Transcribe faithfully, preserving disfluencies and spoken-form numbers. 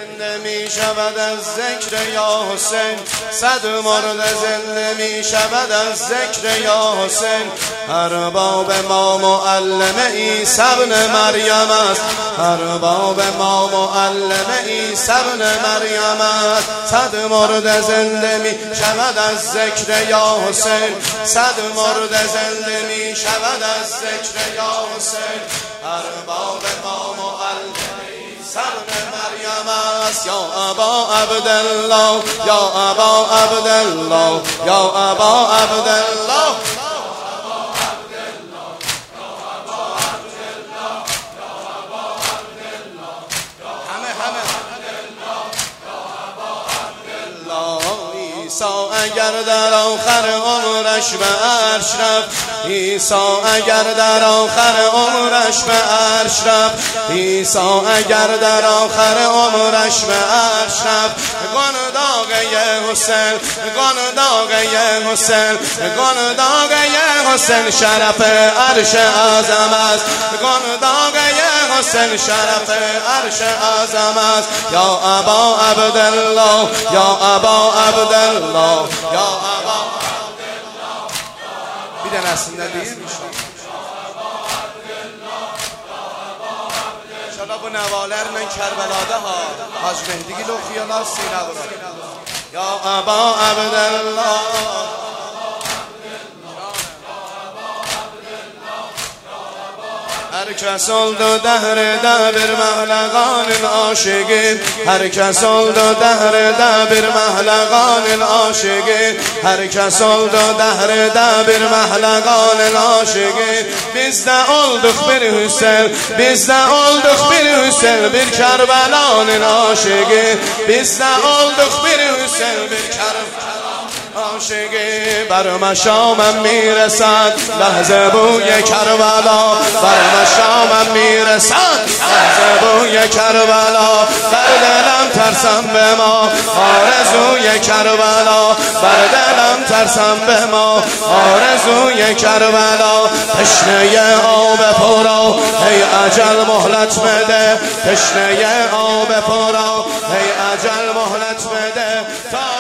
زنده می شود از ذکر یا حسین، صد مرده زنده می شود از ذکر یا حسین. هر باب ما معلم عیسی ابن مریم است، هر باب ما معلم عیسی ابن مریم است. صد مرده زنده می شود از ذکر یا حسین، صد مرده زنده می شود از ذکر یا حسین. هر باب ما معلم عیسی ابن مریم است. یا ابا عبدالله، یا ابا عبدالله، یا ابا عبدالله، عیسی اگر در آخر عمرش به عرش رفت، عیسی اگر در آخر عمرش به عرش رفت، عیسی اگر در آخر عمرش به عرش رفت. گنداغه حسین، گنداغه حسین، گنداغه حسین شرف عرش اعظم است، گنداغه حسین شرف عرش اعظم است. یا ابا عبدالله، یا ابا عبدالله، یا ابا عبدالله. بیدن aslında değil mi? İnşallah bu nevalerle Kerbela'da ha Hacı Mehdi'yi okuyorlar Sina vurur. Ya Aba Abdallah, هر کس oldu dehrede bir mehleganın aşığı، هر کس oldu dehrede bir mehleganın aşığı، هر کس oldu dehrede bir mehleganın aşığı. Biz de olduk bir Hüseyin، biz de olduk bir Hüseyin bir Kerbelanın aşığı، biz de olduk bir Hüseyin bir Kerbelanın عاشقی. بر مشامم میرسد لحظه بوی کربلا، بر مشامم میرسد لحظه بوی کربلا. بر دلم ترسم به ما آرزوی کربلا، بر دلم ترسم به ما آرزوی کربلا. تشنه آب پرا ای اجل مهلت بده، تشنه آب پرا ای اجل مهلت بده. تا